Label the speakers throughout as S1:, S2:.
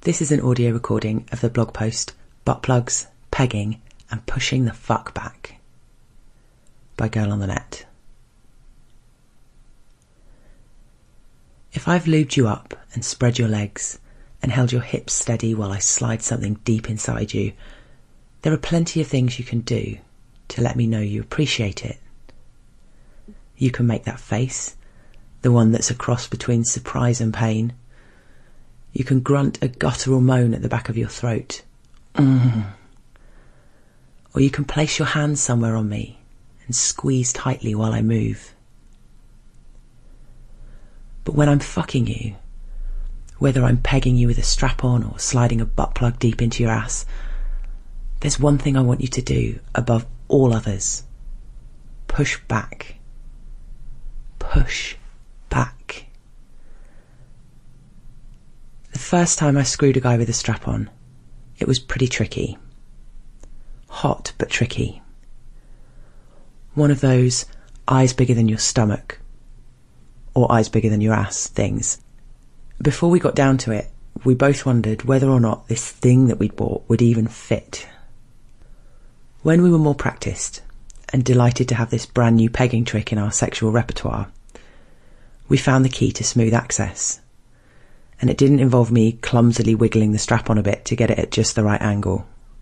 S1: This is an audio recording of the blog post Butt Plugs, Pegging and Pushing the Fuck Back by Girl on the Net. If I've lubed you up and spread your legs and held your hips steady while I slide something deep inside you, there are plenty of things you can do to let me know you appreciate it. You can make that face, the one that's a cross between surprise and pain. You can grunt a guttural moan at the back of your throat. Or you can place your hands somewhere on me and squeeze tightly while I move. But when I'm fucking you, whether I'm pegging you with a strap-on or sliding a butt plug deep into your ass, there's one thing I want you to do above all others. Push back. Push back. The first time I screwed a guy with a strap-on, it was pretty tricky. Hot but tricky. One of those eyes bigger than your stomach or eyes bigger than your ass things. Before we got down to it, we both wondered whether or not this thing that we'd bought would even fit. When we were more practiced and delighted to have this brand new pegging trick in our sexual repertoire, we found the key to smooth access. And it didn't involve me clumsily wiggling the strap on a bit to get it at just the right angle.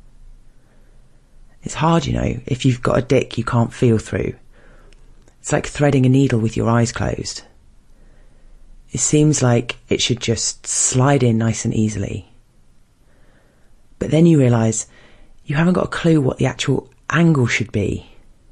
S1: It's hard, you know, if you've got a dick you can't feel through. It's like threading a needle with your eyes closed. It seems like it should just slide in nice and easily. But then you realise you haven't got a clue what the actual angle should be.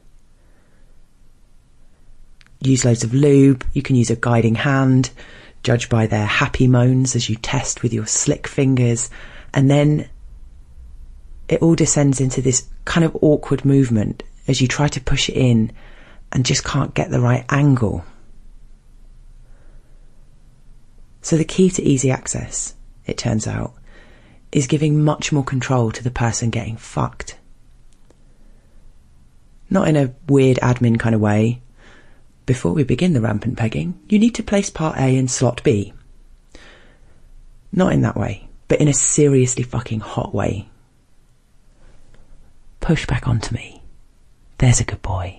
S1: Use loads of lube, you can use a guiding hand, judge by their happy moans as you test with your slick fingers, and then it all descends into this kind of awkward movement as you try to push it in and just can't get the right angle. So the key to easy access, it turns out, is giving much more control to the person getting fucked. Not in a weird admin kind of way. Before we begin the rampant pegging, you need to place part A in slot B. Not in that way, but in a seriously fucking hot way. Push back onto me. There's a good boy.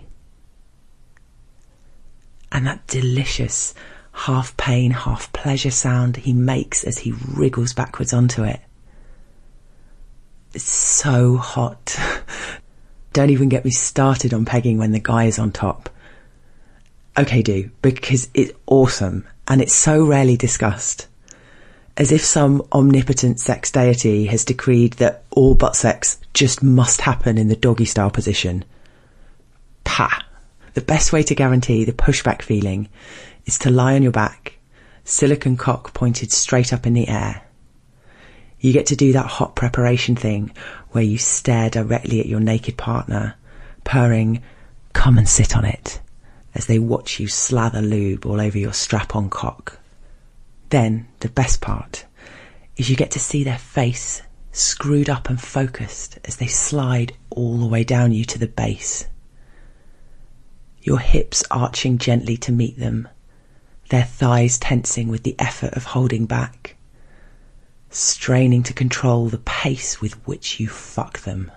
S1: And that delicious half pain, half pleasure sound he makes as he wriggles backwards onto it. It's so hot. Don't even get me started on pegging when the guy is on top. Okay, do, because it's awesome and it's so rarely discussed. As if some omnipotent sex deity has decreed that all butt sex just must happen in the doggy style position. Pah! The best way to guarantee the pushback feeling is to lie on your back, silicone cock pointed straight up in the air. You get to do that hot preparation thing where you stare directly at your naked partner, purring, "Come and sit on it," as they watch you slather lube all over your strap-on cock. Then, the best part is you get to see their face screwed up and focused as they slide all the way down you to the base. Your hips arching gently to meet them, their thighs tensing with the effort of holding back, straining to control the pace with which you fuck them.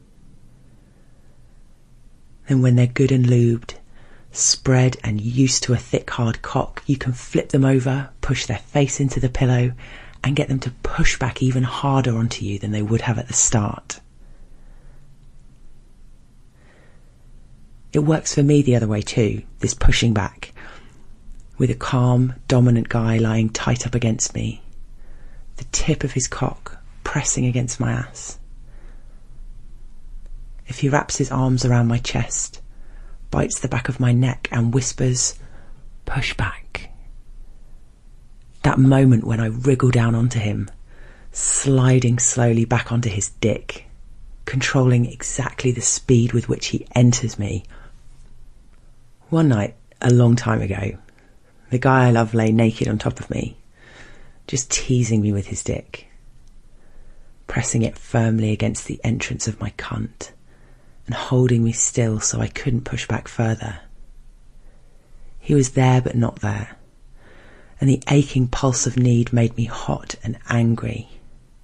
S1: Then when they're good and lubed, spread and used to a thick hard cock, you can flip them over, push their face into the pillow and get them to push back even harder onto you than they would have at the start. It works for me the other way too, this pushing back, with a calm, dominant guy lying tight up against me, the tip of his cock pressing against my ass. If he wraps his arms around my chest, bites the back of my neck and whispers, "Push back." That moment when I wriggle down onto him, sliding slowly back onto his dick, controlling exactly the speed with which he enters me. One night, a long time ago, the guy I love lay naked on top of me, just teasing me with his dick, pressing it firmly against the entrance of my cunt and holding me still so I couldn't push back further. He was there but not there, and the aching pulse of need made me hot and angry.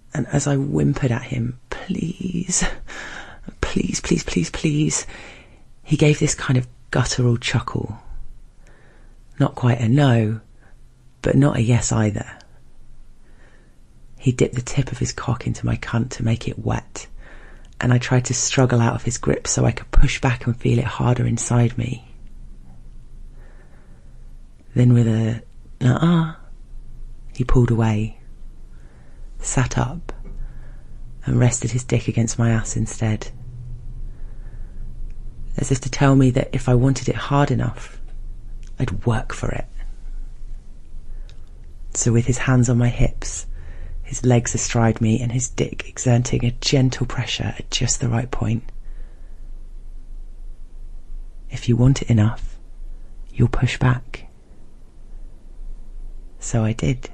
S1: And as I whimpered at him, please, please, please, please, please, he gave this kind of guttural chuckle. Not quite a no, but not a yes either. He dipped the tip of his cock into my cunt to make it wet, and I tried to struggle out of his grip so I could push back and feel it harder inside me. Then with a he pulled away, sat up, and rested his dick against my ass instead, as if to tell me that if I wanted it hard enough, I'd work for it. So with his hands on my hips, his legs astride me, and his dick exerting a gentle pressure at just the right point, if you want it enough, you'll push back. So I did.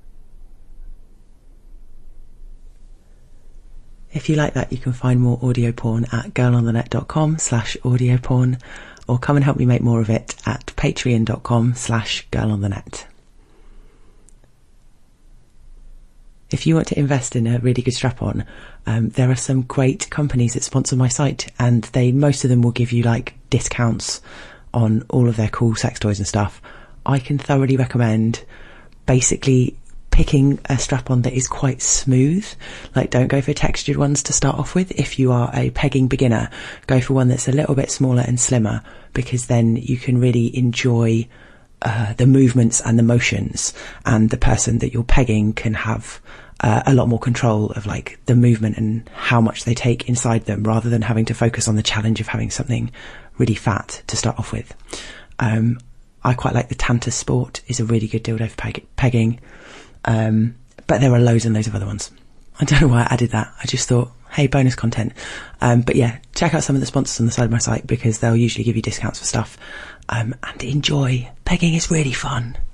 S1: If you like that, you can find more audio porn at girlonthenet.com/audio-porn, or come and help me make more of it at patreon.com/girlonthenet. If you want to invest in a really good strap-on, there are some great companies that sponsor my site, and most of them will give you like discounts on all of their cool sex toys and stuff. I can thoroughly recommend basically picking a strap-on that is quite smooth. Like, don't go for textured ones to start off with. If you are a pegging beginner, go for one that's a little bit smaller and slimmer, because then you can really enjoy the movements and the motions, and the person that you're pegging can have a lot more control of like the movement and how much they take inside them, rather than having to focus on the challenge of having something really fat to start off with. I quite like the Tanta Sport, is a really good dildo for pegging, but there are loads and loads of other ones. I don't know why I added that. I just thought, hey, bonus content. But yeah, check out some of the sponsors on the side of my site, because they'll usually give you discounts for stuff. And enjoy. Pegging is really fun.